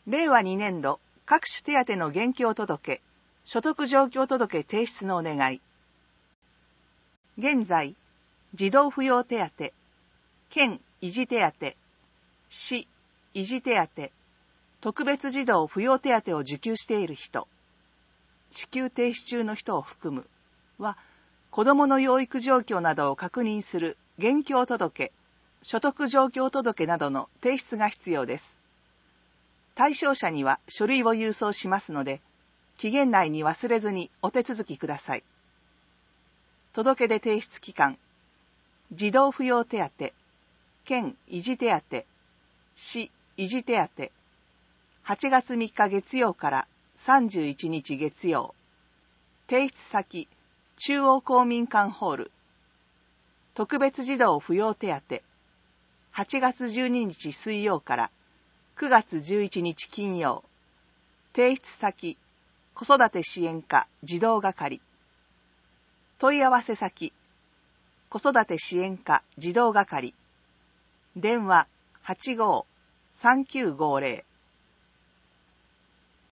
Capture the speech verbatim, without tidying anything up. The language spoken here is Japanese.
れいわにねんど各種手当の現況届、所得状況届提出のお願い。現在、児童扶養手当、県維持手当、市維持手当、特別児童扶養手当を受給している人、支給停止中の人を含むは、子どもの養育状況などを確認する現況届、所得状況届などの提出が必要です。対象者には書類を郵送しますので、期限内に忘れずにお手続きください。届出提出期間、児童扶養手当、県維持手当、市維持手当、はちがつみっか月曜からさんじゅういちにち月曜、提出先、中央公民館ホール、特別児童扶養手当、はちがつじゅうににち水曜からくがつじゅういちにち金曜、提出先、子育て支援課児童係、問い合わせ先、子育て支援課児童係、電話 はちごーさんきゅうごーぜろ